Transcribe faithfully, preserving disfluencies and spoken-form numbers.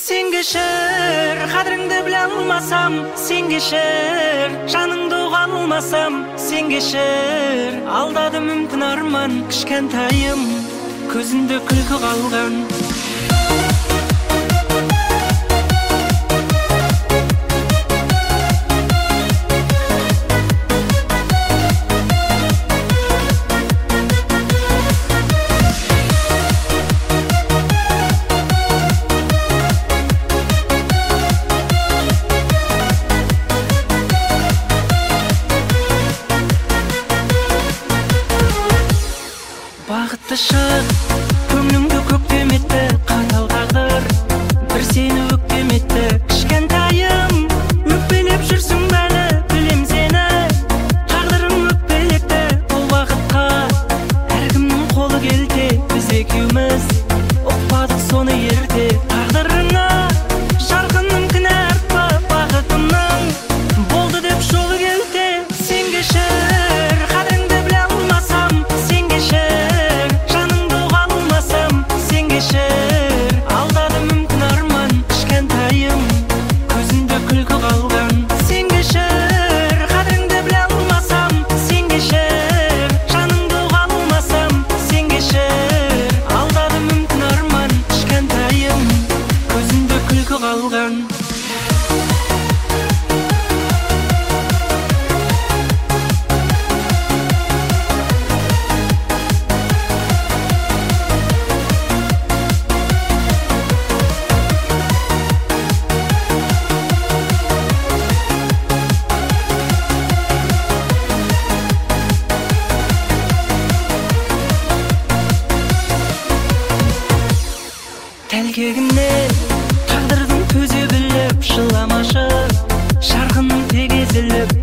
Sen geçer, kadrыңды біле алмасам, sen geçer, жаныңды ұға алмасам, sen geçer. Алдады мүмкін арман, кішкентайым, көзінде күлкі қалған. Бақытты шық, көңлімді көктем етті, қатал тағдыр, бір сені өктем етті. Кішкентайым, өкпелеп жүрсің бәлі, білем сені, тағдырың өкпелекті. Бұл бақытқа әркімнің қолы келте, біз екеуміз ұқпадық соны ерте. Тағдырыңа жарқыным кінә артпа, бақытымның болды деп жолы келте. Сен кешір, қадіріңді біле алмасам, сен кешір. Алдады мүмкін арман, кішкентайым, көзінде күлкі қалған. Сен кешір, қадіріңді біле алмасам, сен кешір, жаныңды ұға алмасам, сен кешір. Алдады мүмкін арман, кішкентайым, көзінде күлкі қалған. Тәлкегімде тағдырдың төзе біліп, жыламашы, жарқыным тек езіліп.